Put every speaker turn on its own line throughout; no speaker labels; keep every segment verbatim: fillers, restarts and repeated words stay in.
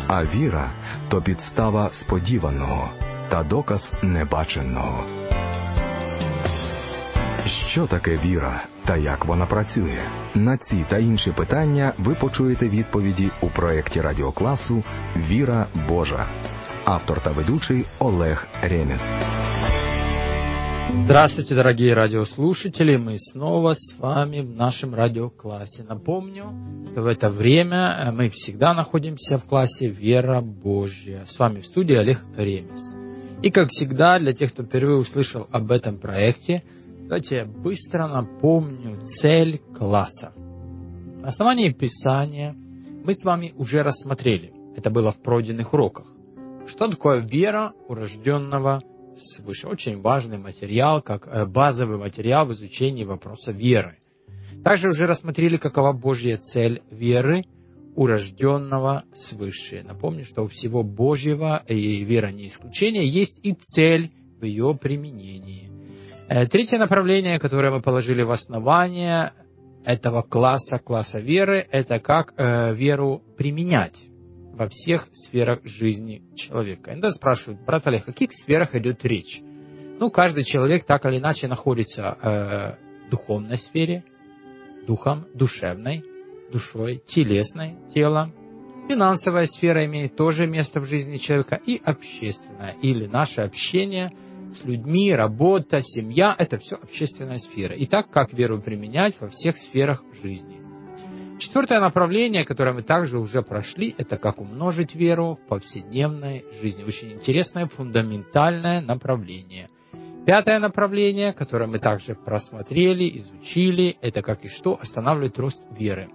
А віра – то підстава сподіваного та доказ небаченого. Що таке віра та як вона працює? На ці та інші питання ви почуєте відповіді у проєкті радіокласу «Віра Божа». Автор та ведучий Олег Ремес.
Здравствуйте, дорогие радиослушатели! Мы снова с вами в нашем радиоклассе. Напомню, что в это время мы всегда находимся в классе «Вера Божья». С вами в студии Олег Ремес. И, как всегда, для тех, кто впервые услышал об этом проекте, давайте я быстро напомню цель класса. На основании Писания мы с вами уже рассмотрели, это было в пройденных уроках, что такое вера урожденного свыше. Очень важный материал, как базовый материал в изучении вопроса веры. Также уже рассмотрели, какова Божья цель веры урожденного свыше. Напомню, что у всего Божьего, и вера не исключение, есть и цель в ее применении. Третье направление, которое мы положили в основание этого класса, класса веры, это как э, веру применять во всех сферах жизни человека. Иногда спрашивают: брат Олег, о каких сферах идет речь? Ну, каждый человек так или иначе находится э, в духовной сфере, духом, душевной, душой, телесной, телом. Финансовая сфера имеет тоже место в жизни человека, и общественная, или наше общение с людьми, работа, семья – это все общественная сфера. Итак, как веру применять во всех сферах жизни? Четвертое направление, которое мы также уже прошли, это как умножить веру в повседневной жизни. Очень интересное, фундаментальное направление. Пятое направление, которое мы также просмотрели, изучили, это как и что останавливает рост веры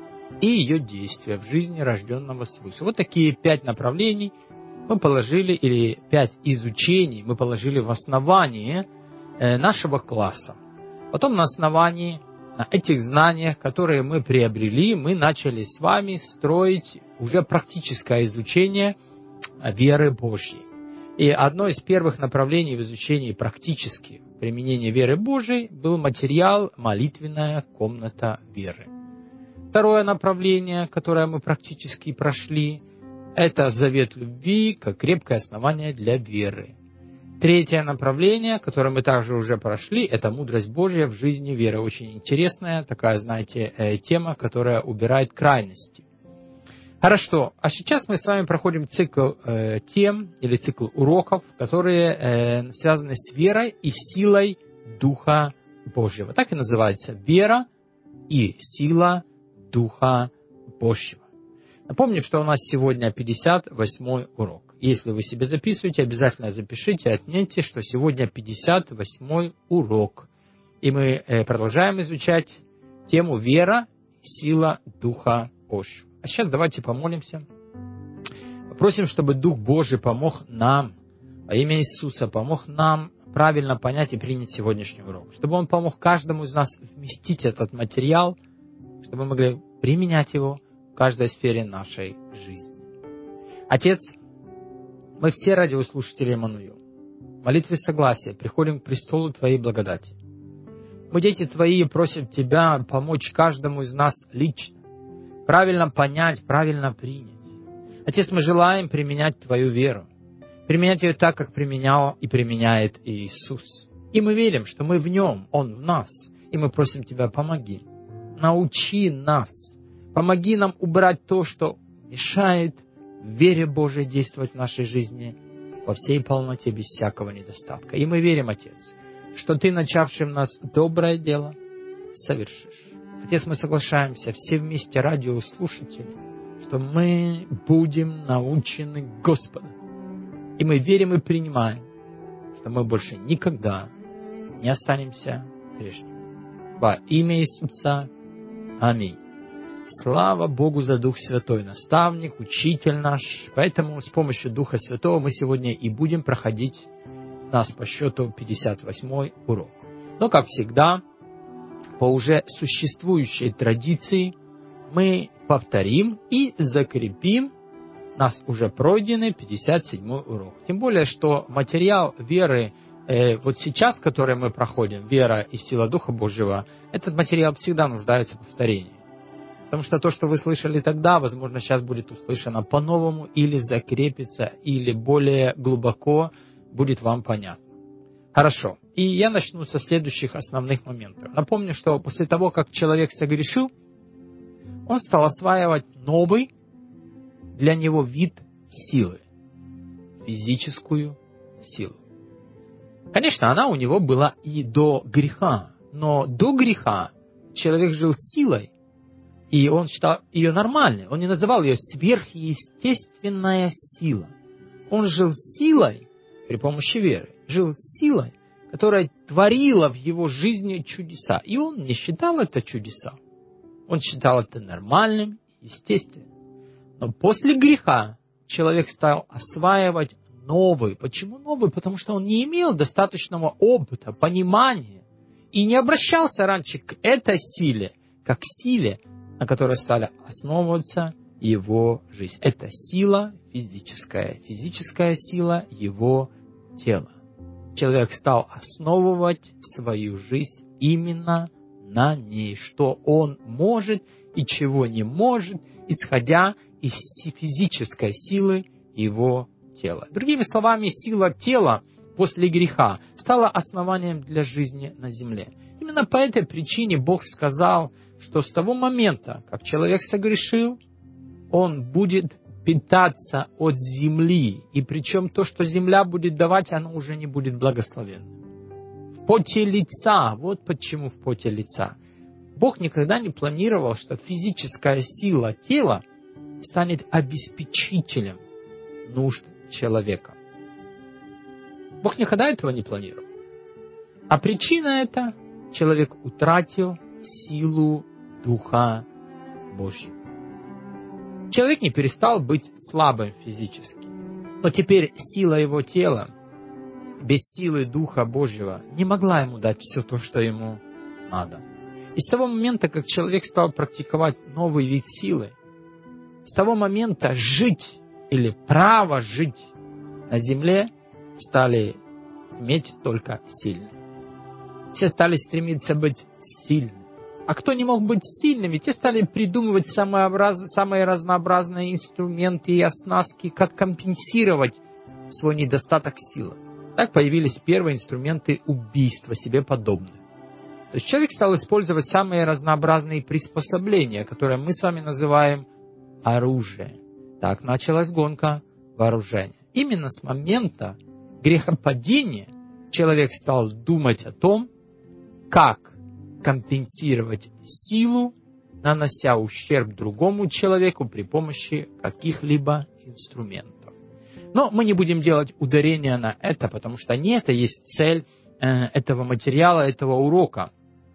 и ее действия в жизни рожденного свыше. Вот такие пять направлений мы положили, или пять изучений мы положили в основание нашего класса. Потом на основании на этих знаниях, которые мы приобрели, мы начали с вами строить уже практическое изучение веры Божьей. И одно из первых направлений в изучении практически применения веры Божьей был материал «Молитвенная комната веры». Второе направление, которое мы практически прошли, это завет любви как крепкое основание для веры. Третье направление, которое мы также уже прошли, это мудрость Божья в жизни веры. Очень интересная такая, знаете, тема, которая убирает крайности. Хорошо, а сейчас мы с вами проходим цикл э, тем или цикл уроков, которые э, связаны с верой и силой Духа Божьего. Так и называется: вера и сила Духа Божьего. Напомню, что у нас сегодня пятьдесят восьмой урок. Если вы себе записываете, обязательно запишите, отметьте, что сегодня пятьдесят восьмой урок. И мы продолжаем изучать тему «Вера и сила Духа Божьего». А сейчас давайте помолимся. Попросим, чтобы Дух Божий помог нам, во имя Иисуса, помог нам правильно понять и принять сегодняшний урок. Чтобы Он помог каждому из нас вместить этот материал, чтобы мы могли применять его в каждой сфере нашей жизни. Отец, мы все радиослушатели Эммануил. В молитве согласия приходим к престолу Твоей благодати. Мы, дети Твои, просим Тебя помочь каждому из нас лично, правильно понять, правильно принять. Отец, мы желаем применять Твою веру, применять ее так, как применял и применяет Иисус. И мы верим, что мы в Нем, Он в нас. И мы просим Тебя, помоги, научи нас, помоги нам убрать то, что мешает вере Божией действовать в нашей жизни во всей полноте, без всякого недостатка. И мы верим, Отец, что Ты, начавший в нас доброе дело, совершишь. Отец, мы соглашаемся все вместе, радиослушатели, что мы будем научены Господом. И мы верим и принимаем, что мы больше никогда не останемся прежними. Во имя Иисуса. Аминь. Слава Богу за Дух Святой, наставник, учитель наш. Поэтому с помощью Духа Святого мы сегодня и будем проходить нас по счету пятьдесят восьмой урок. Но, как всегда, по уже существующей традиции мы повторим и закрепим нас уже пройденный пятьдесят седьмой урок. Тем более, что материал веры, э, вот сейчас, который мы проходим, вера и сила Духа Божьего, этот материал всегда нуждается в повторении. Потому что то, что вы слышали тогда, возможно, сейчас будет услышано по-новому, или закрепится, или более глубоко будет вам понятно. Хорошо. И я начну со следующих основных моментов. Напомню, что после того, как человек согрешил, он стал осваивать новый для него вид силы. Физическую силу. Конечно, она у него была и до греха. Но до греха человек жил силой, и он считал ее нормальной. Он не называл ее сверхъестественная сила. Он жил силой при помощи веры. Жил силой, которая творила в его жизни чудеса. И он не считал это чудеса. Он считал это нормальным, естественным. Но после греха человек стал осваивать новый. Почему новый? Потому что он не имел достаточного опыта, понимания и не обращался раньше к этой силе, как к силе, на которой стали основываться его жизнь. Это сила физическая, физическая сила его тела. Человек стал основывать свою жизнь именно на ней, что он может и чего не может, исходя из физической силы его тела. Другими словами, сила тела после греха стала основанием для жизни на земле. Именно по этой причине Бог сказал, что с того момента, как человек согрешил, он будет питаться от земли. И причем то, что земля будет давать, оно уже не будет благословенным. В поте лица. Вот почему в поте лица. Бог никогда не планировал, что физическая сила тела станет обеспечителем нужд человека. Бог никогда этого не планировал. А причина это — человек утратил силу Духа Божьего. Человек не перестал быть слабым физически, но теперь сила его тела без силы Духа Божьего не могла ему дать все то, что ему надо. И с того момента, как человек стал практиковать новый вид силы, с того момента жить или право жить на земле стали иметь только сильные. Все стали стремиться быть сильными. А кто не мог быть сильными, те стали придумывать самые, самые разнообразные инструменты и оснастки, как компенсировать свой недостаток силы. Так появились первые инструменты убийства себе подобных. То есть человек стал использовать самые разнообразные приспособления, которые мы с вами называем оружие. Так началась гонка вооружения. Именно с момента грехопадения человек стал думать о том, как компенсировать силу, нанося ущерб другому человеку при помощи каких-либо инструментов. Но мы не будем делать ударения на это, потому что не это есть цель э, этого материала, этого урока.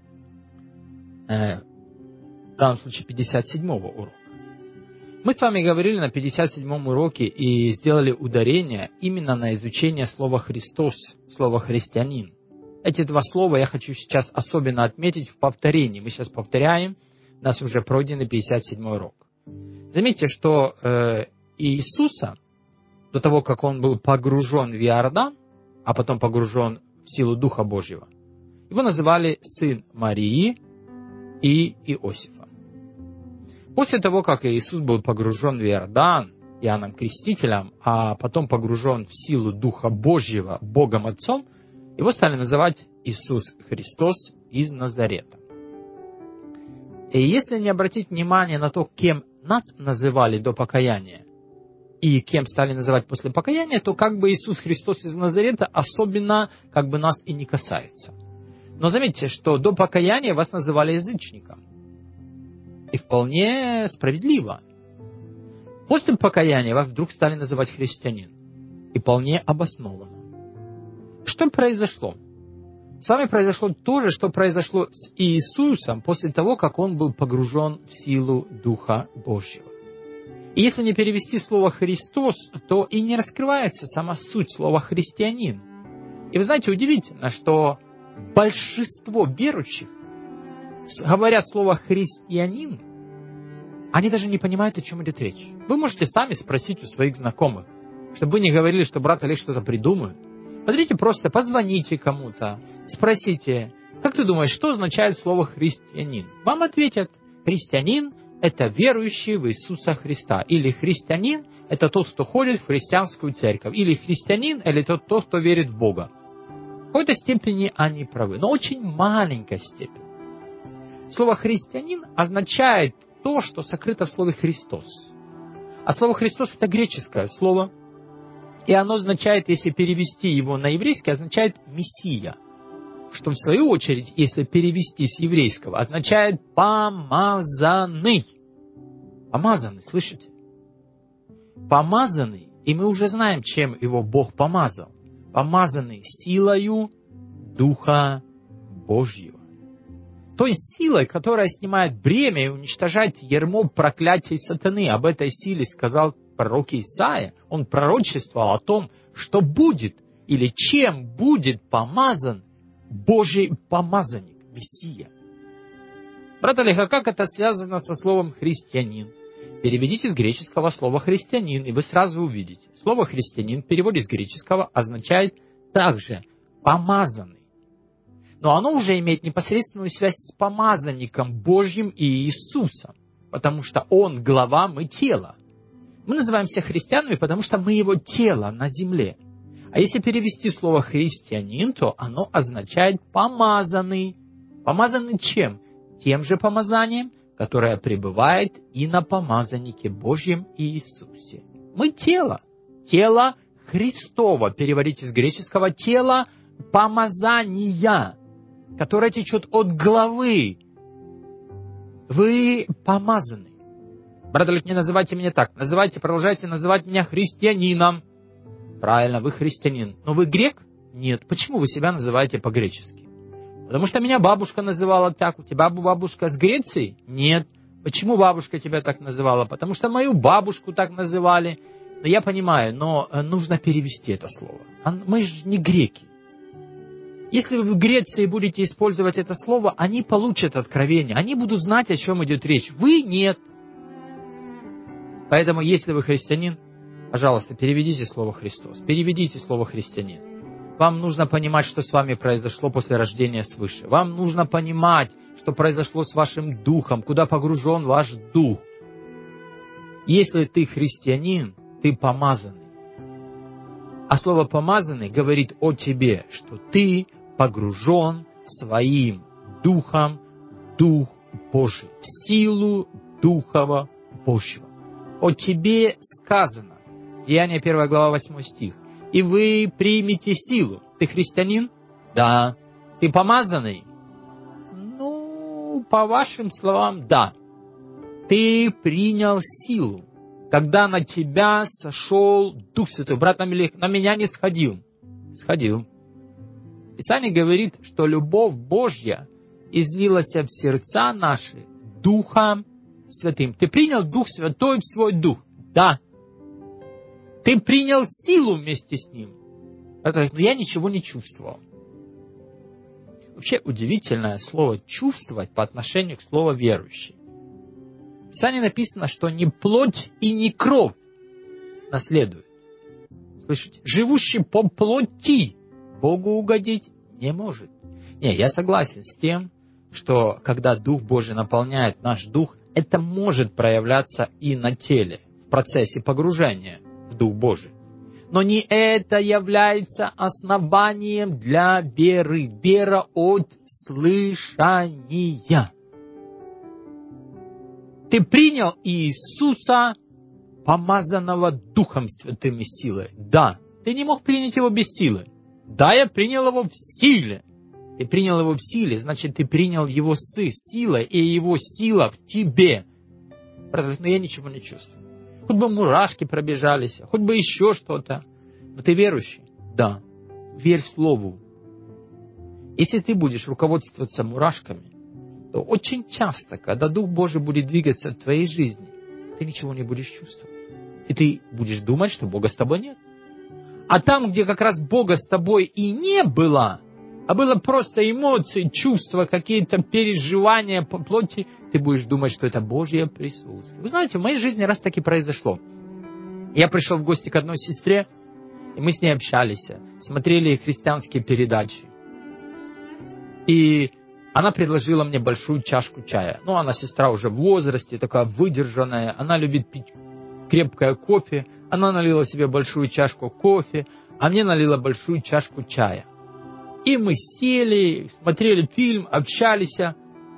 Э, в данном случае пятьдесят седьмого урока. Мы с вами говорили на пятьдесят седьмом уроке и сделали ударение именно на изучение слова «Христос», слова «христианин». Эти два слова я хочу сейчас особенно отметить в повторении. Мы сейчас повторяем, у нас уже пройденный пятьдесят седьмой урок. Заметьте, что э, Иисуса, до того, как он был погружен в Иордан, а потом погружен в силу Духа Божьего, его называли сын Марии и Иосифа. После того, как Иисус был погружен в Иордан Иоанном Крестителем, а потом погружен в силу Духа Божьего Богом Отцом, его стали называть Иисус Христос из Назарета. И если не обратить внимание на то, кем нас называли до покаяния, и кем стали называть после покаяния, то как бы Иисус Христос из Назарета особенно как бы нас и не касается. Но заметьте, что до покаяния вас называли язычником. И вполне справедливо. После покаяния вас вдруг стали называть христианин. И вполне обоснованно. Что произошло? С вами произошло то же, что произошло с Иисусом после того, как он был погружен в силу Духа Божьего. И если не перевести слово «Христос», то и не раскрывается сама суть слова «христианин». И вы знаете, удивительно, что большинство верующих, говоря слово «христианин», они даже не понимают, о чем идет речь. Вы можете сами спросить у своих знакомых, чтобы вы не говорили, что брат Олег что-то придумывает. Смотрите, просто позвоните кому-то, спросите, как ты думаешь, что означает слово «христианин»? Вам ответят, христианин – это верующий в Иисуса Христа. Или христианин – это тот, кто ходит в христианскую церковь. Или христианин – или тот, тот, кто верит в Бога. В какой-то степени они правы, но очень маленькой степени. Слово «христианин» означает то, что сокрыто в слове «Христос». А слово «Христос» – это греческое слово. И оно означает, если перевести его на еврейский, означает «мессия». Что в свою очередь, если перевести с еврейского, означает «помазанный». Помазанный, слышите? Помазанный, и мы уже знаем, чем его Бог помазал. Помазанный силою Духа Божьего. То есть силой, которая снимает бремя и уничтожает ярмо проклятий сатаны. Об этой силе сказал пророк Исаия. Он пророчествовал о том, что будет или чем будет помазан Божий помазанник, Мессия. Брат Олег, а как это связано со словом «христианин»? Переведите с греческого слова «христианин», и вы сразу увидите. Слово «христианин» в переводе с греческого означает также «помазанный». Но оно уже имеет непосредственную связь с помазанником Божьим и Иисусом, потому что Он глава, мы тело. Мы называемся христианами, потому что мы Его тело на земле. А если перевести слово «христианин», то оно означает «помазанный». Помазанный чем? Тем же помазанием, которое пребывает и на помазаннике Божьем Иисусе. Мы тело. Тело Христово. Переводите с греческого тело помазания, которое течет от главы. Вы помазаны. Брат Олег, не называйте меня так. Называйте, продолжайте называть меня христианином. Правильно, вы христианин. Но вы грек? Нет. Почему вы себя называете по-гречески? Потому что меня бабушка называла так. У тебя бабушка с Греции? Нет. Почему бабушка тебя так называла? Потому что мою бабушку так называли. Но я понимаю, но нужно перевести это слово. Мы же не греки. Если вы в Греции будете использовать это слово, они получат откровение. Они будут знать, о чем идет речь. Вы нет. Поэтому, если вы христианин, пожалуйста, переведите слово «Христос». Переведите слово «христианин». Вам нужно понимать, что с вами произошло после рождения свыше. Вам нужно понимать, что произошло с вашим духом, куда погружен ваш дух. Если ты христианин, ты помазанный. А слово «помазанный» говорит о тебе, что ты погружен своим духом в Дух Божий, в силу Духа Божьего. О тебе сказано, Деяния первая глава восьмой стих. И вы примете силу. Ты христианин? Да. Ты помазанный? Ну, по вашим словам, да. Ты принял силу, когда на тебя сошел Дух Святой. Брат Амелех, на меня не сходил. Сходил. Писание говорит, что любовь Божья излилась в сердца наши Духом Святым. Ты принял Дух Святой в свой дух? Да. Ты принял силу вместе с Ним. Это, но я ничего не чувствовал. Вообще удивительное слово «чувствовать» по отношению к слову «верующий». В Писании написано, что не плоть и не кровь наследует. Слышите? Живущий по плоти Богу угодить не может. Не, я согласен с тем, что когда Дух Божий наполняет наш дух, это может проявляться и на теле, в процессе погружения в Дух Божий. Но не это является основанием для веры. Вера от слышания. Ты принял Иисуса, помазанного Духом Святым и силой. Да, ты не мог принять Его без силы. Да, я принял Его в силе. Ты принял Его в силе, значит, ты принял Его с силой, и Его сила в тебе. Но я ничего не чувствую. Хоть бы мурашки пробежались, хоть бы еще что-то. Но ты верующий? Да. Верь Слову. Если ты будешь руководствоваться мурашками, то очень часто, когда Дух Божий будет двигаться в твоей жизни, ты ничего не будешь чувствовать. И ты будешь думать, что Бога с тобой нет. А там, где как раз Бога с тобой и не было, а было просто эмоции, чувства, какие-то переживания по плоти, ты будешь думать, что это Божье присутствие. Вы знаете, в моей жизни раз так и произошло. Я пришел в гости к одной сестре, и мы с ней общались, смотрели христианские передачи. И Она предложила мне большую чашку чая. Ну, она сестра уже в возрасте, такая выдержанная. Она любит пить крепкое кофе. Она налила себе большую чашку кофе, а мне налила большую чашку чая. И мы сели, смотрели фильм, общались. А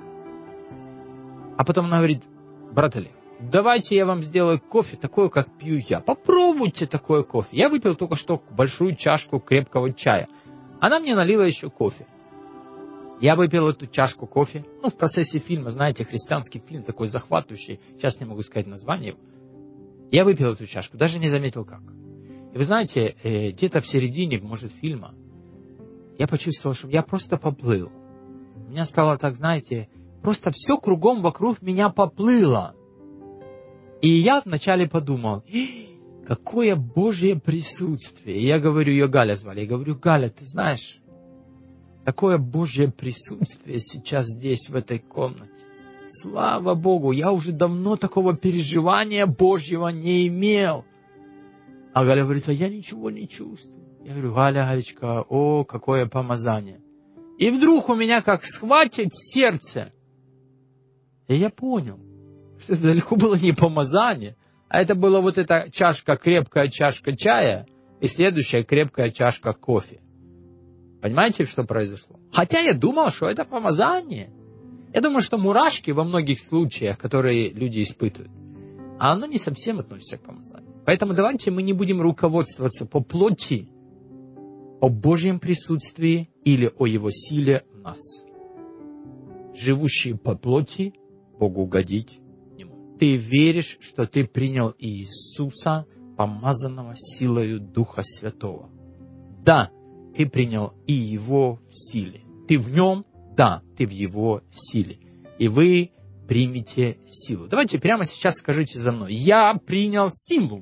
потом она говорит: брат Олег, давайте я вам сделаю кофе такое, как пью я. Попробуйте такое кофе. Я выпил только что большую чашку крепкого чая. Она мне налила еще кофе. Я выпил эту чашку кофе. Ну, в процессе фильма, знаете, христианский фильм такой захватывающий. Сейчас не могу сказать название его. Я выпил эту чашку, даже не заметил как. И вы знаете, где-то в середине, может, фильма, я почувствовал, что я просто поплыл. У меня стало так, знаете, просто все кругом вокруг меня поплыло. И я вначале подумал: какое Божье присутствие. И я говорю, ее Галя звали, я говорю: Галя, ты знаешь, такое Божье присутствие сейчас здесь, в этой комнате. Слава Богу, я уже давно такого переживания Божьего не имел. А Галя говорит: а я ничего не чувствую. Я говорю: Галя, Галечка, о, какое помазание. И вдруг у меня как схватит сердце. И я понял, что это далеко было не помазание, а это была вот эта чашка, крепкая чашка чая и следующая крепкая чашка кофе. Понимаете, что произошло? Хотя я думал, что это помазание. Я думаю, что мурашки во многих случаях, которые люди испытывают, а оно не совсем относится к помазанию. Поэтому давайте мы не будем руководствоваться по плоти, о Божьем присутствии или о Его силе в нас. Живущие по плоти Богу угодить не могут. Ты веришь, что ты принял Иисуса, помазанного силою Духа Святого. Да, ты принял и Его в силе. Ты в Нем, да, ты в Его силе. И вы примите силу. Давайте прямо сейчас скажите за мной: я принял силу,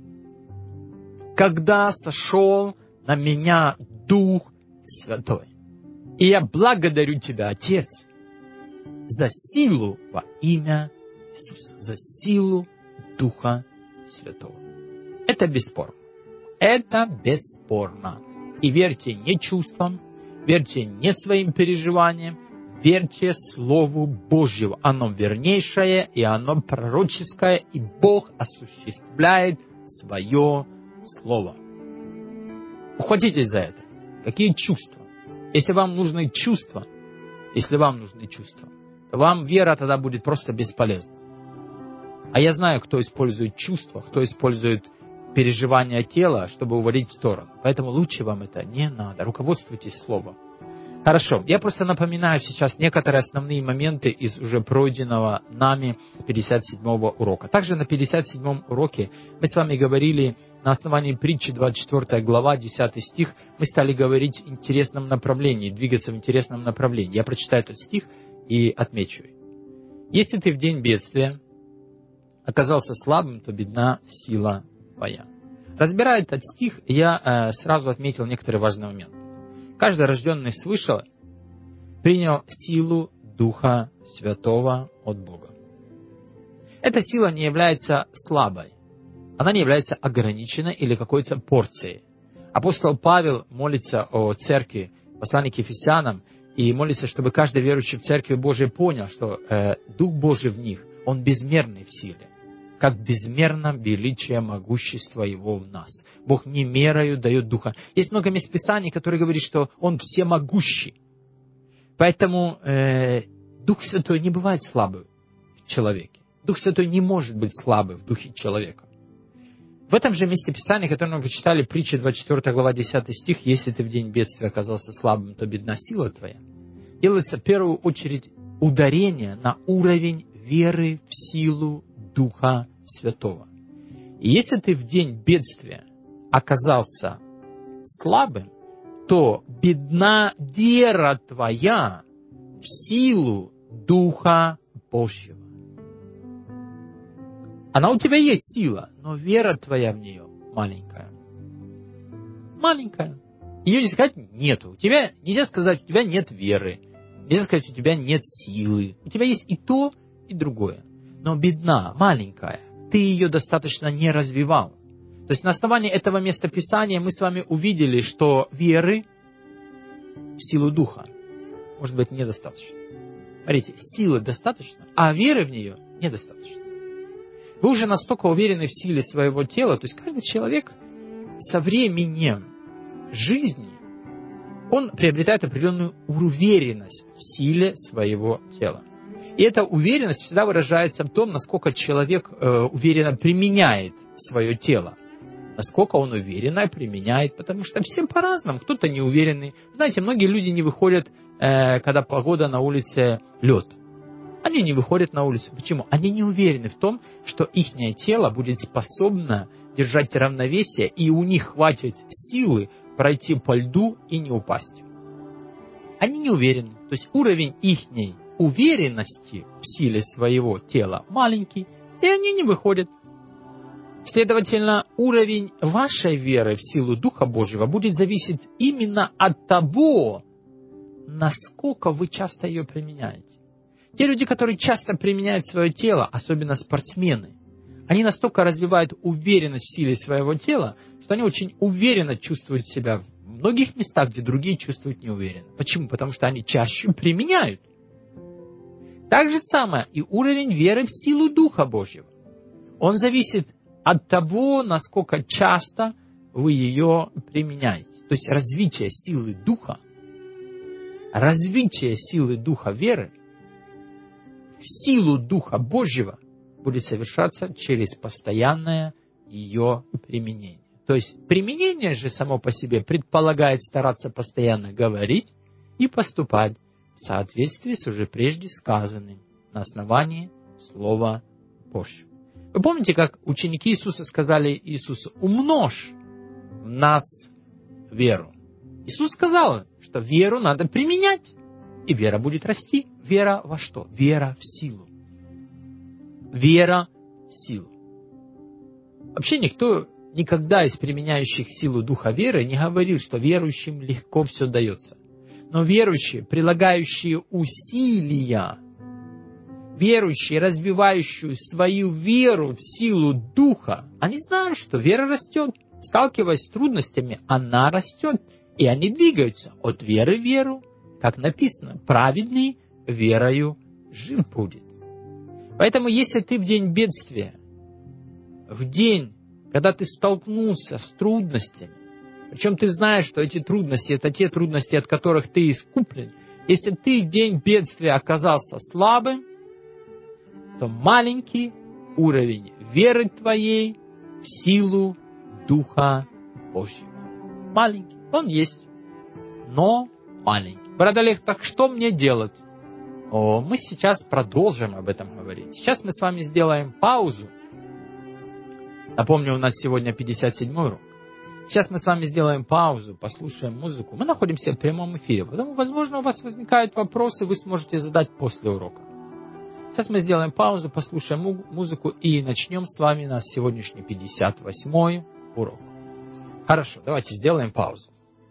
когда сошел на меня Дух Святой. И я благодарю Тебя, Отец, за силу во имя Иисуса, за силу Духа Святого. Это бесспорно. Это бесспорно. И верьте не чувствам, верьте не своим переживаниям, верьте Слову Божьему. Оно вернейшее, и оно пророческое, и Бог осуществляет свое Слово. Ухватитесь за это. Какие чувства? Если вам нужны чувства, если вам нужны чувства, то вам вера тогда будет просто бесполезна. А я знаю, кто использует чувства, кто использует переживания тела, чтобы уводить в сторону. Поэтому лучше вам это не надо. Руководствуйтесь Словом. Хорошо, я просто напоминаю сейчас некоторые основные моменты из уже пройденного нами пятьдесят седьмого урока. Также на пятьдесят седьмом уроке мы с вами говорили на основании притчи двадцать четвёртая глава, десятый стих, мы стали говорить в интересном направлении, двигаться в интересном направлении. Я прочитаю этот стих и отмечу. Если ты в день бедствия оказался слабым, то бедна сила твоя. Разбирая этот стих, я э, сразу отметил некоторые важные моменты. Каждый рожденный свыше принял силу Духа Святого от Бога. Эта сила не является слабой. Она не является ограниченной или какой-то порцией. Апостол Павел молится о церкви, послании к Ефесянам, и молится, чтобы каждый верующий в Церкви Божией понял, что э, Дух Божий в них, Он безмерный в силе. Как безмерно величие могущества Его в нас. Бог не мерою дает Духа. Есть много мест Писаний, которые говорят, что Он всемогущий. Поэтому э, Дух Святой не бывает слабым в человеке. Дух Святой не может быть слабым в духе человека. В этом же месте Писания, которое мы прочитали, притча двадцать четвёртая глава, десятый стих, «Если ты в день бедствия оказался слабым, то бедна сила твоя», делается в первую очередь ударение на уровень веры в силу Духа Святого. И если ты в день бедствия оказался слабым, то бедна вера твоя в силу Духа Божьего. Она у тебя есть сила, но вера твоя в нее маленькая. Маленькая. Ее нельзя сказать нету. У тебя нельзя сказать, у тебя нет веры. Нельзя сказать, у тебя нет силы. У тебя есть и то, и другое. Но бедна, маленькая. Ты ее достаточно не развивал. То есть на основании этого места Писания мы с вами увидели, что веры в силу Духа может быть недостаточно. Смотрите, силы достаточно, а веры в нее недостаточно. Вы уже настолько уверены в силе своего тела, то есть каждый человек со временем жизни, он приобретает определенную уверенность в силе своего тела. И эта уверенность всегда выражается в том, насколько человек э, уверенно применяет свое тело. Насколько он уверенно применяет, потому что всем по-разному. Кто-то неуверенный. Знаете, многие люди не выходят, э, когда погода на улице лед. Они не выходят на улицу. Почему? Они не уверены в том, что их тело будет способно держать равновесие, и у них хватит силы пройти по льду и не упасть. Они не уверены. То есть уровень их уверенности в силе своего тела маленький, и они не выходят. Следовательно, уровень вашей веры в силу Духа Божьего будет зависеть именно от того, насколько вы часто ее применяете. Те люди, которые часто применяют свое тело, особенно спортсмены, они настолько развивают уверенность в силе своего тела, что они очень уверенно чувствуют себя в многих местах, где другие чувствуют неуверенно. Почему? Потому что они чаще применяют. Так же самое и уровень веры в силу Духа Божьего. Он зависит от того, насколько часто вы ее применяете. То есть развитие силы Духа, развитие силы Духа веры в силу Духа Божьего будет совершаться через постоянное ее применение. То есть применение же само по себе предполагает стараться постоянно говорить и поступать в соответствии с уже прежде сказанным на основании Слова Божьего. Вы помните, как ученики Иисуса сказали Иисусу: «Умножь в нас веру». Иисус сказал, что веру надо применять, и вера будет расти. Вера во что? Вера в силу. Вера в силу. Вообще никто никогда из применяющих силу Духа веры не говорил, что верующим легко все дается. Но верующие, прилагающие усилия, верующие, развивающие свою веру в силу Духа, они знают, что вера растет. Сталкиваясь с трудностями, она растет. И они двигаются от веры в веру. Как написано, праведный верою жив будет. Поэтому, если ты в день бедствия, в день, когда ты столкнулся с трудностями, причем ты знаешь, что эти трудности, это те трудности, от которых ты искуплен, если ты в день бедствия оказался слабым, то маленький уровень веры твоей в силу Духа Божьего. Маленький. Он есть, но маленький. Брат Олег, так что мне делать? О, мы сейчас продолжим об этом говорить. Сейчас мы с вами сделаем паузу. Напомню, у нас сегодня пятьдесят седьмой урок. Сейчас мы с вами сделаем паузу, послушаем музыку. Мы находимся в прямом эфире, поэтому, возможно, у вас возникают вопросы, вы сможете задать после урока. Сейчас мы сделаем паузу, послушаем музыку и начнем с вами наш сегодняшний пятьдесят восьмой урок. Хорошо, давайте сделаем паузу.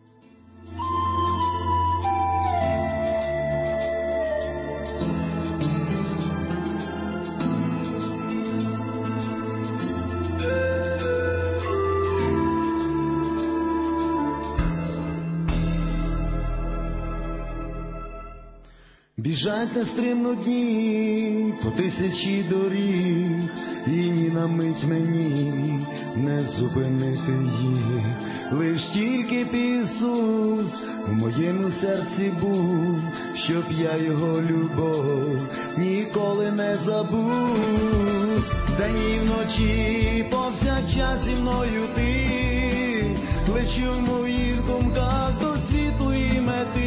Біжать нестримно дні по тисячі доріг, і ні на мить мені не зупинити їх. Лиш тільки б Ісус у моєму серці був, щоб я його любов ніколи не забув. День і вночі повсякчас зі мною ти, лечу в моїх думках до світлої мети.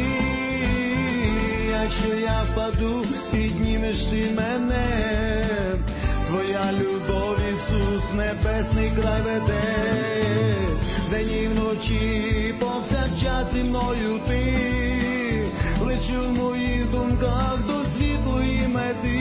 Якщо я впаду, піднімеш ти мене, твоя любов, Ісус, небесний край веде. День і вночі повсякчас зі мною ти, лечу в моїх думках до світлої мети.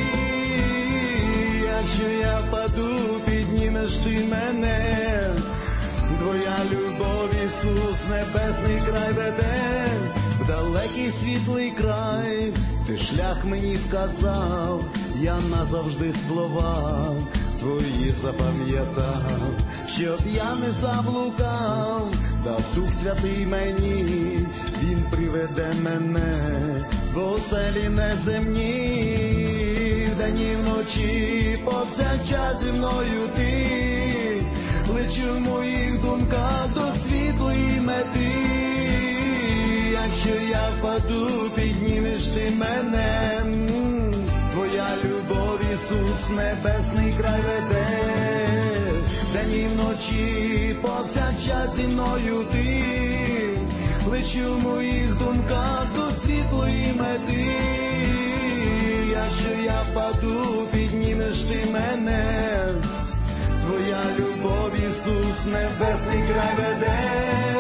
Якщо я впаду, піднімеш ти мене, твоя любов, Ісус, небесний край веде. В далекий світлий край ти шлях мені вказав, я назавжди слова твої запам'ятав, щоб я не заблукав, да Дух Святий мені, Він приведе мене в оселі неземні. Вдень і вночі повсякчас зі мною ти, лечу в моїх думках до світлої мети. Якщо я впаду, піднімеш ти мене, твоя любов, Ісус, небесний край веде. День і вночі повсякчас зі мною ти, лечу в моїх думках до світлої мети. Якщо я впаду, піднімеш ти мене, твоя любов, Ісус, небесний край веде.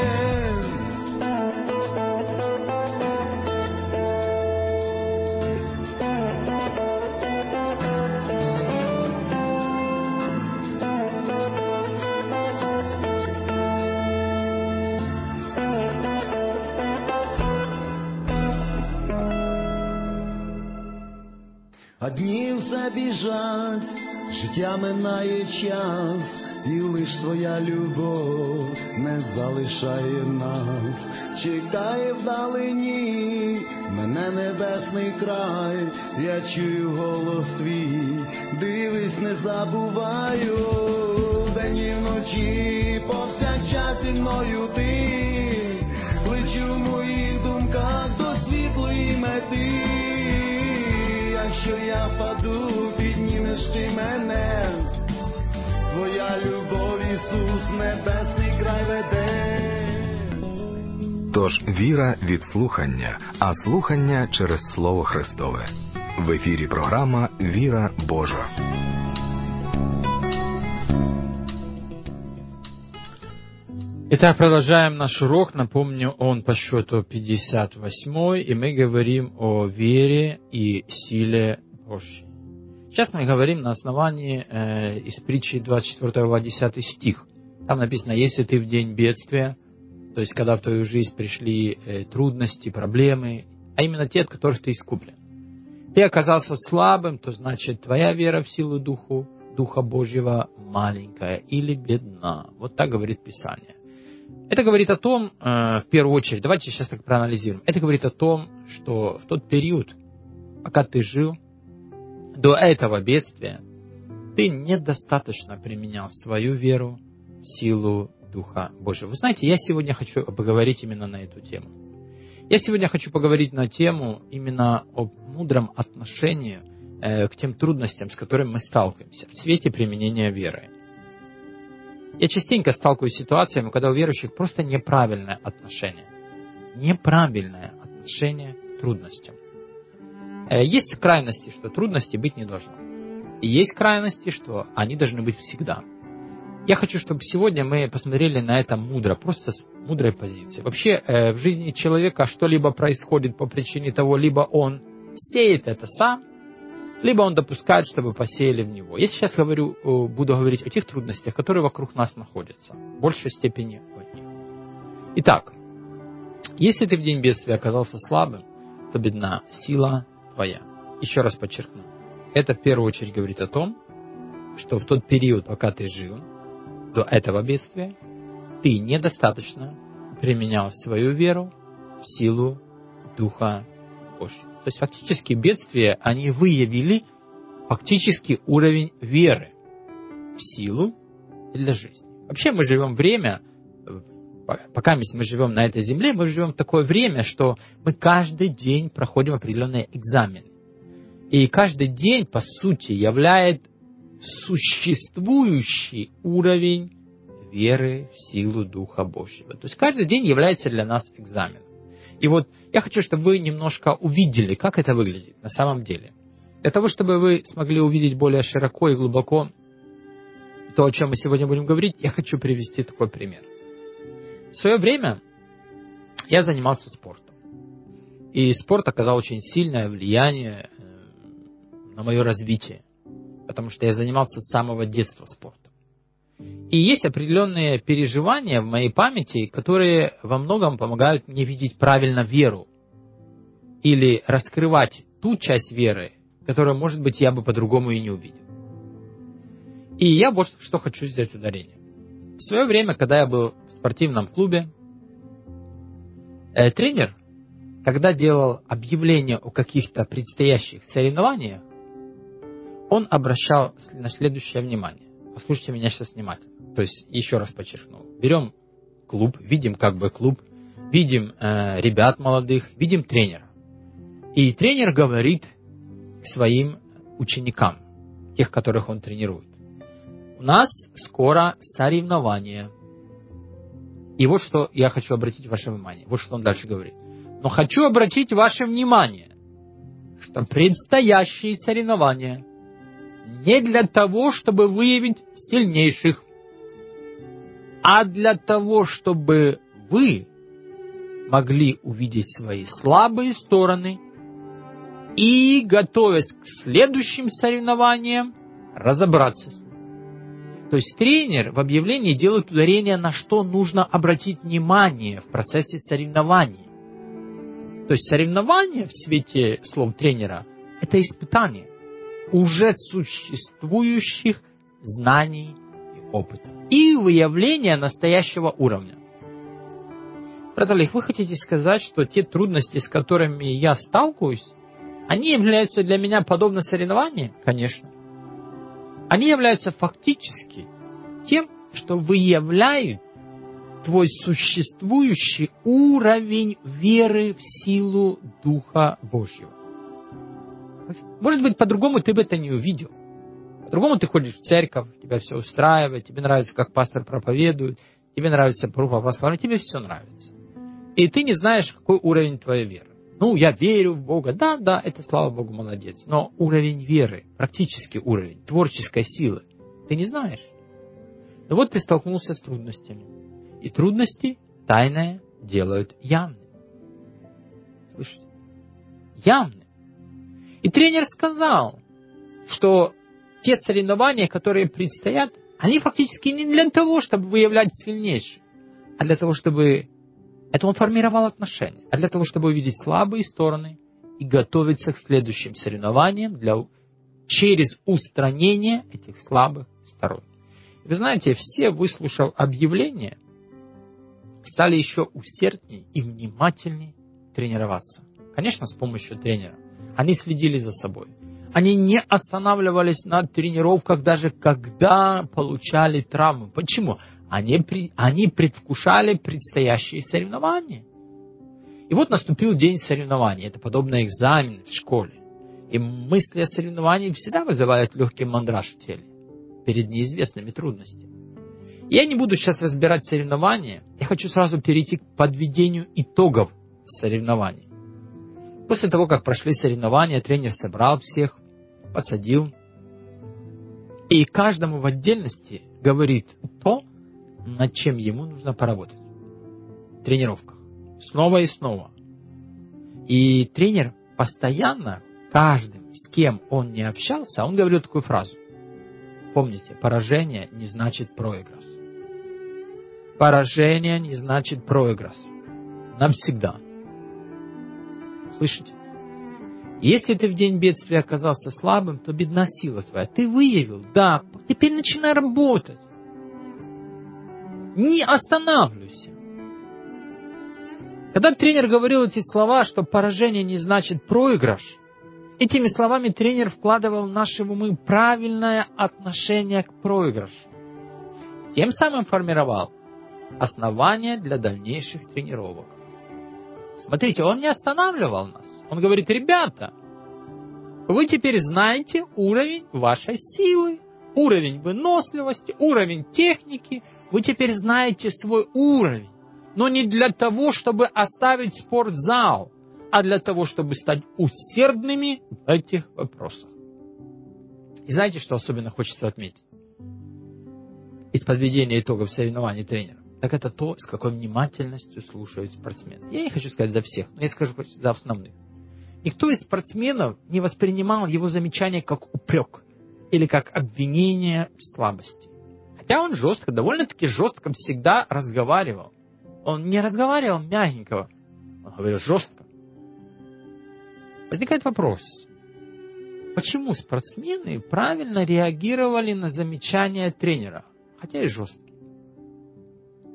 А дні все біжать, життя минає час, і лиш твоя любов не залишає нас. Чекає вдалині мене небесний край, я чую голос твій, дивись, не забуваю. Вдень і вночі повсякчас зі мною ти, лечу в моїх думках до світлої мети. Якщо я впаду, піднімеш ти мене, твоя любов, Ісус, небесний край веде.
Тож віра від слухання, а слухання через Слово Христове. В ефірі програма «Віра Божа».
Итак, продолжаем наш урок. Напомню, он по счету пятьдесят восьмой, и мы говорим о вере и силе Божьей. Сейчас мы говорим на основании э, из притчи двадцать четвёртая глава десятый стих. Там написано: если ты в день бедствия, то есть когда в твою жизнь пришли э, трудности, проблемы, а именно те, от которых ты искуплен, ты оказался слабым, то значит твоя вера в силу Духу, Духа Божьего маленькая или бедна. Вот так говорит Писание. Это говорит о том, э, в первую очередь, давайте сейчас так проанализируем, это говорит о том, что в тот период, пока ты жил, до этого бедствия, ты недостаточно применял свою веру в силу Духа Божьего. Вы знаете, я сегодня хочу поговорить именно на эту тему. Я сегодня хочу поговорить на тему именно о мудром отношении э, к тем трудностям, с которыми мы сталкиваемся в свете применения веры. Я частенько сталкиваюсь с ситуациями, когда у верующих просто неправильное отношение. Неправильное отношение к трудностям. Есть крайности, что трудностей быть не должно. И есть крайности, что они должны быть всегда. Я хочу, чтобы сегодня мы посмотрели на это мудро, просто с мудрой позиции. Вообще в жизни человека что-либо происходит по причине того, либо он сеет это сам, либо он допускает, чтобы посеяли в него. Я сейчас говорю, буду говорить о тех трудностях, которые вокруг нас находятся, в большей степени от них. Итак, если ты в день бедствия оказался слабым, то бедна сила твоя. Еще раз подчеркну. Это в первую очередь говорит о том, что в тот период, пока ты жил, до этого бедствия, ты недостаточно применял свою веру в силу Духа Божьего. То есть фактически бедствия, они выявили фактически уровень веры в силу и для жизни. Вообще мы живем время, пока мы живем на этой земле, мы живем в такое время, что мы каждый день проходим определенные экзамены. И каждый день, по сути, является существующий уровень веры в силу Духа Божьего. То есть каждый день является для нас экзаменом. И вот я хочу, чтобы вы немножко увидели, как это выглядит на самом деле. Для того, чтобы вы смогли увидеть более широко и глубоко то, о чем мы сегодня будем говорить, я хочу привести такой пример. В свое время я занимался спортом. И спорт оказал очень сильное влияние на мое развитие. Потому что я занимался с самого детства спортом. И есть определенные переживания в моей памяти, которые во многом помогают мне видеть правильно веру. Или раскрывать ту часть веры, которую, может быть, я бы по-другому и не увидел. И я вот что хочу сделать ударение. В свое время, когда я был спортивном клубе. Э, тренер, когда делал объявление о каких-то предстоящих соревнованиях, он обращал на следующее внимание. Послушайте меня сейчас внимательно. То есть, еще раз подчеркну. Берем клуб, видим как бы клуб, видим э, ребят молодых, видим тренера. И тренер говорит к своим ученикам, тех, которых он тренирует. У нас скоро соревнования. И вот что я хочу обратить ваше внимание. Вот что он дальше говорит. Но хочу обратить ваше внимание, что предстоящие соревнования не для того, чтобы выявить сильнейших, а для того, чтобы вы могли увидеть свои слабые стороны и, готовясь к следующим соревнованиям, разобраться с ними. То есть тренер в объявлении делает ударение, на что нужно обратить внимание в процессе соревнований. То есть соревнование в свете слов тренера – это испытание уже существующих знаний и опыта и выявление настоящего уровня. Брат Олег, вы хотите сказать, что те трудности, с которыми я сталкиваюсь, они являются для меня подобны соревнованиям? Конечно. Они являются фактически тем, что выявляют твой существующий уровень веры в силу Духа Божьего. Может быть, по-другому ты бы это не увидел. По-другому ты ходишь в церковь, тебя все устраивает, тебе нравится, как пастор проповедует, тебе нравится проповедование, тебе все нравится. И ты не знаешь, какой уровень твоей веры. Ну, я верю в Бога. Да, да, это, слава Богу, молодец. Но уровень веры, практический уровень, творческой силы, ты не знаешь. Но вот ты столкнулся с трудностями. И трудности тайное делают явным. Слышите? Явным. И тренер сказал, что те соревнования, которые предстоят, они фактически не для того, чтобы выявлять сильнейших, а для того, чтобы... Это он формировал отношения, а для того, чтобы увидеть слабые стороны и готовиться к следующим соревнованиям для... через устранение этих слабых сторон. И вы знаете, все, выслушав объявление, стали еще усерднее и внимательнее тренироваться. Конечно, с помощью тренера. Они следили за собой. Они не останавливались на тренировках, даже когда получали травмы. Почему? Они, они предвкушали предстоящие соревнования. И вот наступил день соревнований. Это подобно экзамену в школе. И мысли о соревновании всегда вызывают легкий мандраж в теле перед неизвестными трудностями. Я не буду сейчас разбирать соревнования. Я хочу сразу перейти к подведению итогов соревнований. После того, как прошли соревнования, тренер собрал всех, посадил. И каждому в отдельности говорит то, над чем ему нужно поработать. В тренировках. Снова и снова. И тренер постоянно, каждым, с кем он не общался, он говорил такую фразу. Помните, поражение не значит проигрыш. Поражение не значит проигрыш. Навсегда. Слышите? Если ты в день бедствия оказался слабым, то бедна сила твоя. Ты выявил, да, теперь начинай работать. Не останавливайся. Когда тренер говорил эти слова, что поражение не значит проигрыш, этими словами тренер вкладывал в наши умы правильное отношение к проигрышу. Тем самым формировал основания для дальнейших тренировок. Смотрите, он не останавливал нас. Он говорит, ребята, вы теперь знаете уровень вашей силы, уровень выносливости, уровень техники. Вы теперь знаете свой уровень. Но не для того, чтобы оставить спортзал, а для того, чтобы стать усердными в этих вопросах. И знаете, что особенно хочется отметить? Из подведения итогов соревнований тренера. Так это то, с какой внимательностью слушают спортсмены. Я не хочу сказать за всех, но я скажу за основных. Никто из спортсменов не воспринимал его замечания как упрек или как обвинение в слабости. Хотя он жестко, довольно-таки жестко всегда разговаривал. Он не разговаривал мягенько, он говорил жестко. Возникает вопрос, почему спортсмены правильно реагировали на замечания тренера, хотя и жестко?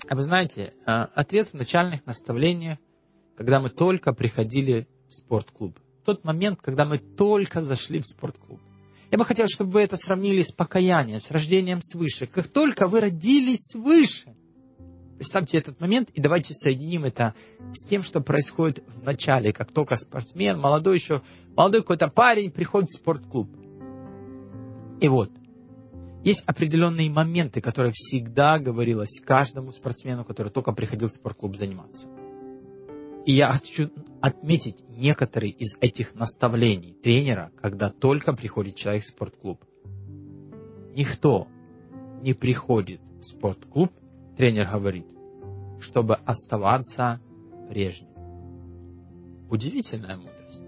А вы знаете, ответ в начальных наставлениях, когда мы только приходили в спортклуб. В тот момент, когда мы только зашли в спортклуб. Я бы хотел, чтобы вы это сравнили с покаянием, с рождением свыше. Как только вы родились свыше. Представьте этот момент и давайте соединим это с тем, что происходит в начале. Как только спортсмен, молодой еще, молодой какой-то парень приходит в спортклуб. И вот, есть определенные моменты, которые всегда говорилось каждому спортсмену, который только приходил в спортклуб заниматься. И я хочу отметить некоторые из этих наставлений тренера, когда только приходит человек в спортклуб. Никто не приходит в спортклуб, тренер говорит, чтобы оставаться прежним. Удивительная мудрость.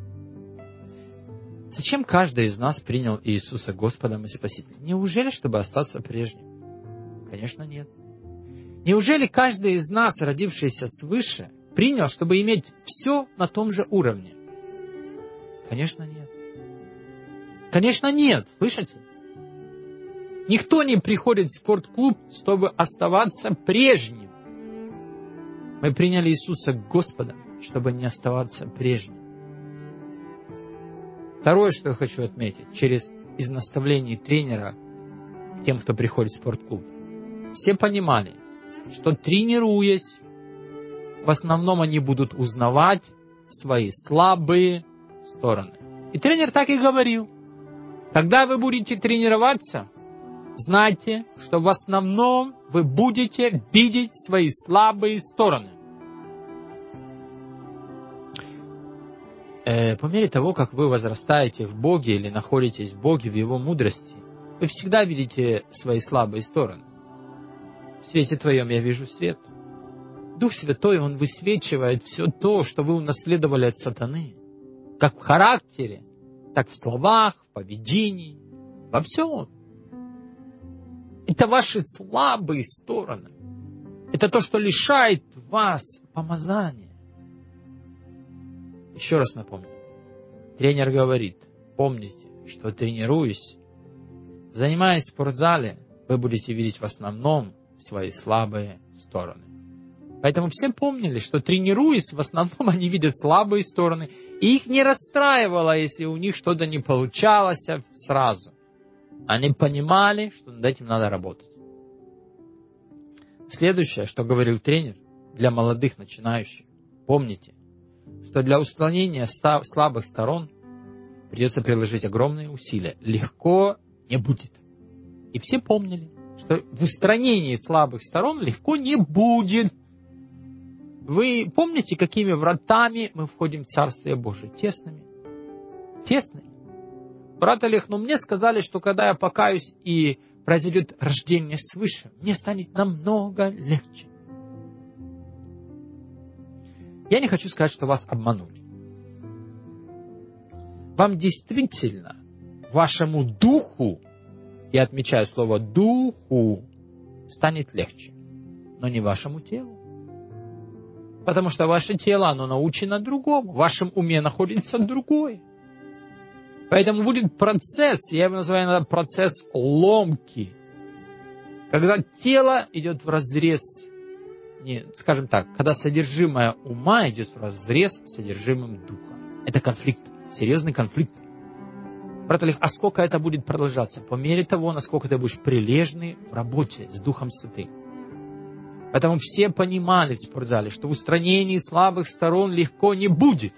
Зачем каждый из нас принял Иисуса Господом и Спасителем? Неужели, чтобы остаться прежним? Конечно, нет. Неужели каждый из нас, родившийся свыше, принял, чтобы иметь все на том же уровне? Конечно, нет. Конечно, нет. Слышите? Никто не приходит в спортклуб, чтобы оставаться прежним. Мы приняли Иисуса Господом, чтобы не оставаться прежним. Второе, что я хочу отметить, через из наставлений тренера к тем, кто приходит в спортклуб. Все понимали, что тренируясь, в основном они будут узнавать свои слабые стороны. И тренер так и говорил. Когда вы будете тренироваться, знайте, что в основном вы будете видеть свои слабые стороны. Э, по мере того, как вы возрастаете в Боге или находитесь в Боге, в Его мудрости, вы всегда видите свои слабые стороны. В свете Твоем я вижу свет. Дух Святой, Он высвечивает все то, что вы унаследовали от сатаны. Как в характере, так в словах, в поведении, во всем. Это ваши слабые стороны. Это то, что лишает вас помазания. Еще раз напомню. Тренер говорит, помните, что тренируясь, занимаясь в спортзале, вы будете видеть в основном свои слабые стороны. Поэтому все помнили, что тренируясь, в основном они видят слабые стороны, и их не расстраивало, если у них что-то не получалось сразу. Они понимали, что над этим надо работать. Следующее, что говорил тренер для молодых начинающих. Помните, что для устранения слабых сторон придется приложить огромные усилия. Легко не будет. И все помнили, что в устранении слабых сторон легко не будет. Вы помните, какими вратами мы входим в Царствие Божие? Тесными. Тесными. Брат Олег, ну мне сказали, что когда я покаюсь и произойдет рождение свыше, мне станет намного легче. Я не хочу сказать, что вас обманули. Вам действительно, вашему духу, я отмечаю слово духу, станет легче, но не вашему телу. Потому что ваше тело, оно научено другому. В вашем уме находится другое. Поэтому будет процесс, я его называю иногда процесс ломки. Когда тело идет в разрез, не, скажем так, когда содержимое ума идет в разрез с содержимым духа. Это конфликт, серьезный конфликт. Брат Олег, а сколько это будет продолжаться? По мере того, насколько ты будешь прилежный в работе с Духом Святым. Поэтому все понимали в спортзале, что в устранении слабых сторон легко не будет.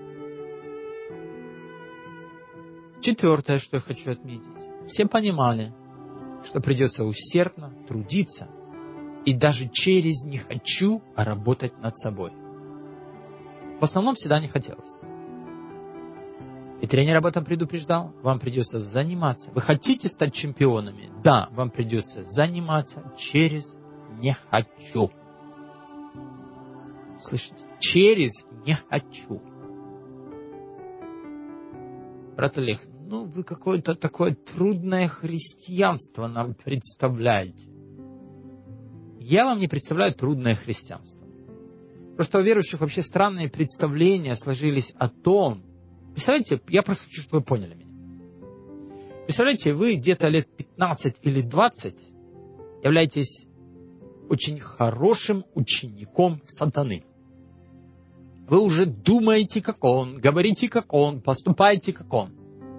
Четвертое, что я хочу отметить. Все понимали, что придется усердно трудиться и даже через «не хочу» а работать над собой. В основном всегда не хотелось. И тренер об этом предупреждал. Вам придется заниматься. Вы хотите стать чемпионами? Да, вам придется заниматься через «не хочу». Слышите? Через «не хочу». Брат Олег, ну вы какое-то такое трудное христианство нам представляете. Я вам не представляю трудное христианство. Просто у верующих вообще странные представления сложились о том. Представляете, я просто хочу, чтобы вы поняли меня. Представляете, вы где-то лет пятнадцать или двадцать являетесь очень хорошим учеником сатаны. Вы уже думаете, как он, говорите, как он, поступаете, как он.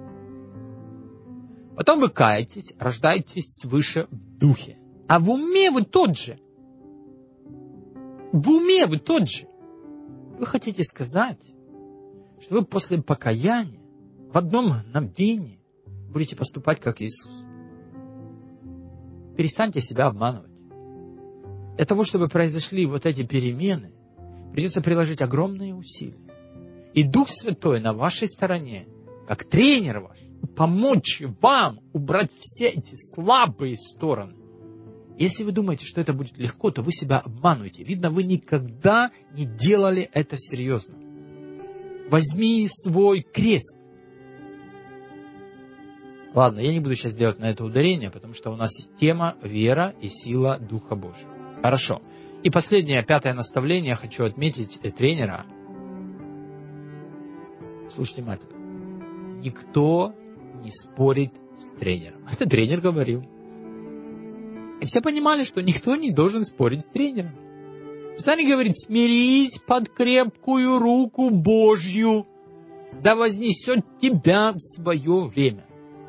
Потом вы каетесь, рождаетесь свыше в духе. А в уме вы тот же. В уме вы тот же. Вы хотите сказать, что вы после покаяния в одном мгновении будете поступать как Иисус. Перестаньте себя обманывать. Для того, чтобы произошли вот эти перемены, придется приложить огромные усилия. И Дух Святой на вашей стороне, как тренер ваш, помочь вам убрать все эти слабые стороны. Если вы думаете, что это будет легко, то вы себя обманываете. Видно, вы никогда не делали это серьезно. Возьми свой крест. Ладно, я не буду сейчас делать на это ударение, потому что у нас есть тема вера и сила Духа Божьего. Хорошо. И последнее, пятое наставление, я хочу отметить тренера. Слушайте внимательно. Никто не спорит с тренером. Это тренер говорил. И все понимали, что никто не должен спорить с тренером. Писание говорит, смирись под крепкую руку Божью, да вознесет тебя в свое время.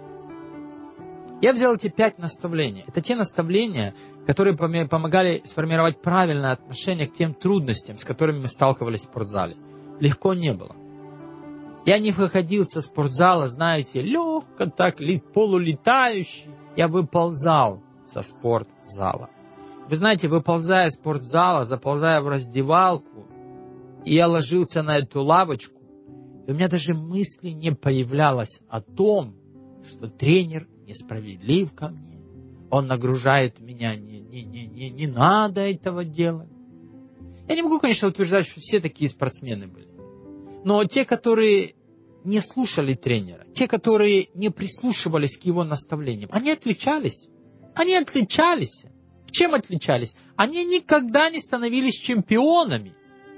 Я взял эти пять наставлений. Это те наставления, которые помогали сформировать правильное отношение к тем трудностям, с которыми мы сталкивались в спортзале. Легко не было. Я не выходил со спортзала, знаете, легко так, полулетающий. Я выползал со спортзала. Вы знаете, выползая из спортзала, заползая в раздевалку, и я ложился на эту лавочку, и у меня даже мысли не появлялось о том, что тренер несправедлив ко мне. Он нагружает меня, не, не, не, не, не надо этого делать. Я не могу, конечно, утверждать, что все такие спортсмены были. Но те, которые не слушали тренера, те, которые не прислушивались к его наставлениям, они отличались. Они отличались. Чем отличались? Они никогда не становились чемпионами.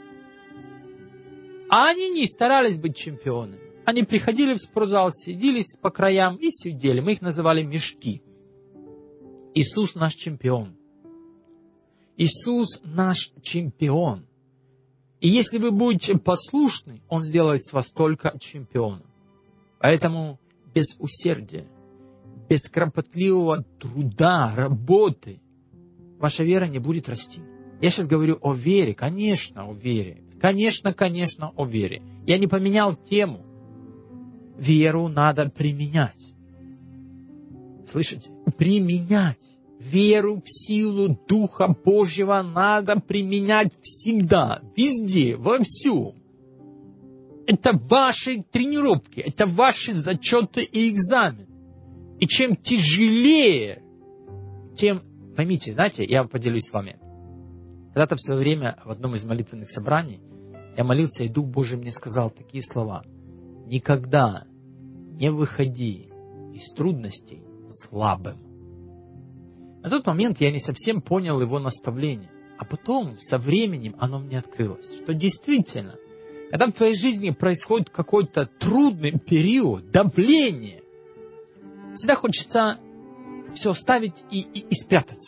А они не старались быть чемпионами. Они приходили в спортзал, сиделись по краям и сидели. Мы их называли мешки. Иисус наш чемпион. Иисус наш чемпион. И если вы будете послушны, Он сделает с вас только чемпионом. Поэтому без усердия, без кропотливого труда, работы, ваша вера не будет расти. Я сейчас говорю о вере, конечно, о вере. Конечно, конечно, о вере. Я не поменял тему. Веру надо применять. Слышите? Применять. Веру в силу Духа Божьего надо применять всегда, везде, во всем. Это ваши тренировки, это ваши зачеты и экзамены. И чем тяжелее, тем, поймите, знаете, я поделюсь с вами. Когда-то в свое время в одном из молитвенных собраний я молился, и Дух Божий мне сказал такие слова. Никогда не выходи из трудностей слабым. На тот момент я не совсем понял его наставление. А потом, со временем, оно мне открылось. Что действительно, когда в твоей жизни происходит какой-то трудный период, давление, всегда хочется все оставить и, и, и спрятаться.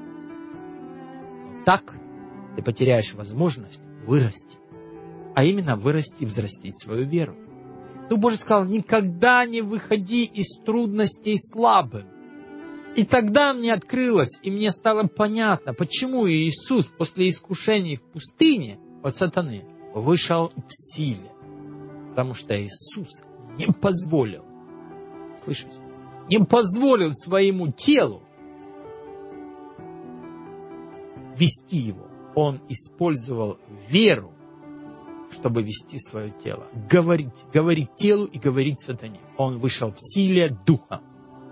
Но так ты потеряешь возможность вырасти. А именно вырасти и взрастить свою веру. Дух Божий сказал, никогда не выходи из трудностей слабым. И тогда мне открылось, и мне стало понятно, почему Иисус после искушений в пустыне от сатаны вышел в силе. Потому что Иисус не позволил, слышите, не позволил своему телу вести его. Он использовал веру, чтобы вести свое тело. Говорить, говорить телу и говорить сатане. Он вышел в силе Духа.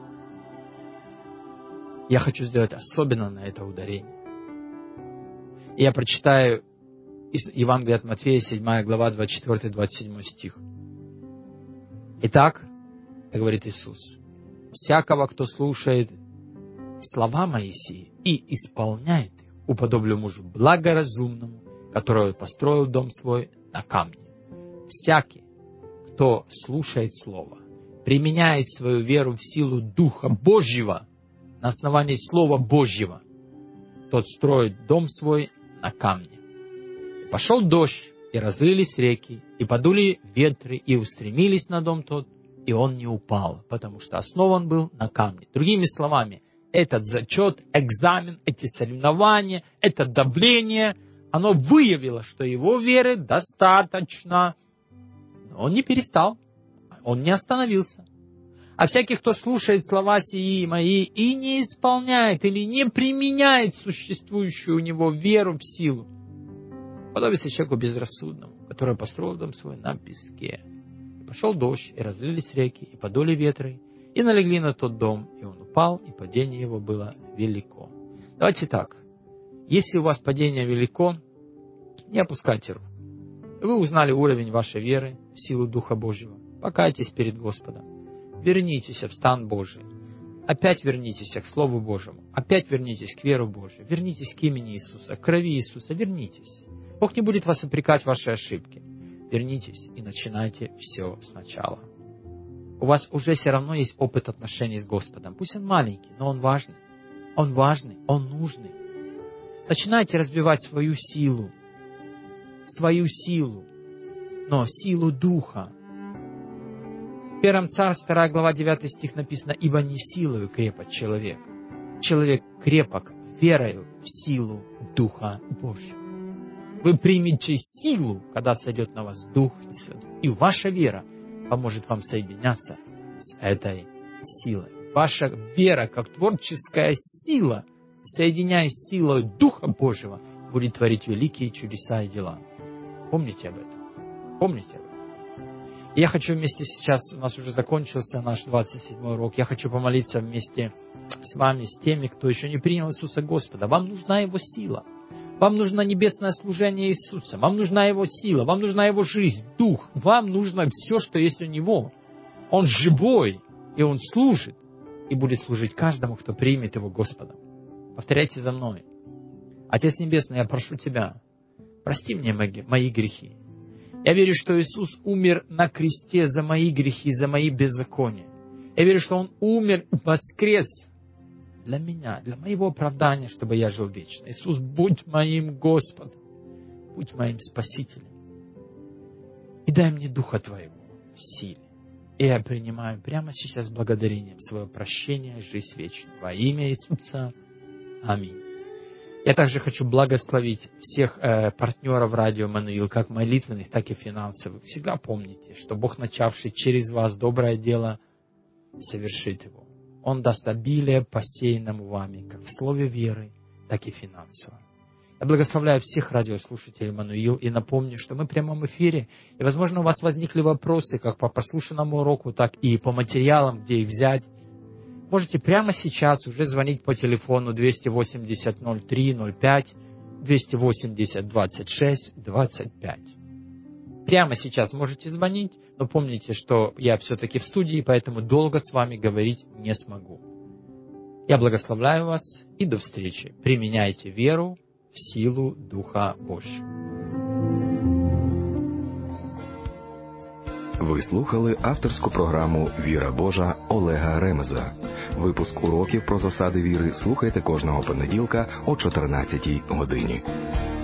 Я хочу сделать особенно на это ударение. И я прочитаю из Евангелия от Матфея, седьмая глава, двадцать четвёртый двадцать седьмой стих. Итак, так говорит Иисус, всякого, кто слушает слова Моисии и исполняет их, уподоблю мужу благоразумному, который построил дом свой на камне. Всякий, кто слушает Слово, применяет свою веру в силу Духа Божьего, на основании Слова Божьего, тот строит дом свой на камне. И пошел дождь, и разлились реки, и подули ветры, и устремились на дом тот, и он не упал, потому что основан был на камне. Другими словами, этот зачет, экзамен, эти соревнования, это давление, оно выявило, что его веры достаточно. Но он не перестал, он не остановился. А всякий, кто слушает слова сии мои и не исполняет или не применяет существующую у него веру в силу, подобится человеку безрассудному, который построил дом свой на песке. И пошел дождь, и разлились реки, и подули ветры, и налегли на тот дом, и он упал, и падение его было велико. Давайте так. Если у вас падение велико, не опускайте рук. Вы узнали уровень вашей веры в силу Духа Божьего. Покайтесь перед Господом. Вернитесь в стан Божий. Опять вернитесь к Слову Божьему. Опять вернитесь к веру Божию. Вернитесь к имени Иисуса, к крови Иисуса. Вернитесь. Бог не будет вас упрекать в ваши ошибки. Вернитесь и начинайте все сначала. У вас уже все равно есть опыт отношений с Господом. Пусть он маленький, но он важный. Он важный, он нужный. Начинайте разбивать свою силу. Свою силу. Но силу Духа. В первом Царств, вторая глава, девятый стих написано: «Ибо не силою крепок человек. Человек крепок верою в силу Духа Божьего». Вы примете силу, когда сойдет на вас Дух Святой. И ваша вера поможет вам соединяться с этой силой. Ваша вера, как творческая сила, соединяясь с силой Духа Божьего, будет творить великие чудеса и дела. Помните об этом. Помните об этом. И я хочу вместе сейчас, у нас уже закончился наш двадцать седьмой урок, я хочу помолиться вместе с вами, с теми, кто еще не принял Иисуса Господа. Вам нужна Его сила. Вам нужно небесное служение Иисуса. Вам нужна Его сила. Вам нужна Его жизнь, Дух. Вам нужно все, что есть у Него. Он живой, и Он служит, и будет служить каждому, кто примет Его Господом. Повторяйте за мной. Отец Небесный, я прошу Тебя, прости мне мои грехи. Я верю, что Иисус умер на кресте за мои грехи, за мои беззакония. Я верю, что Он умер и воскрес для меня, для моего оправдания, чтобы я жил вечно. Иисус, будь моим Господом, будь моим Спасителем. И дай мне Духа Твоего в силе. И я принимаю прямо сейчас с благодарением свое прощение и жизнь вечную. Во имя Иисуса. Аминь. Я также хочу благословить всех э, партнеров радио Эммануил, как молитвенных, так и финансовых. Всегда помните, что Бог, начавший через вас доброе дело, совершит его. Он даст обилие посеянному вами, как в слове веры, так и финансово. Я благословляю всех радиослушателей Эммануил и напомню, что мы в прямом эфире, и, возможно, у вас возникли вопросы как по прослушанному уроку, так и по материалам, где их взять. Можете прямо сейчас уже звонить по телефону двести восемьдесят ноль три ноль пять, двести восемьдесят двадцать шесть двадцать пять. Прямо сейчас можете звонить, но помните, что я все-таки в студии, поэтому долго с вами говорить не смогу. Я благословляю вас и до встречи. Применяйте веру в силу Духа Божьего.
Ви слухали авторську програму «Віра Божа» Олега Ремеза. Випуск уроків про засади віри слухайте кожного понеділка о чотирнадцятій годині.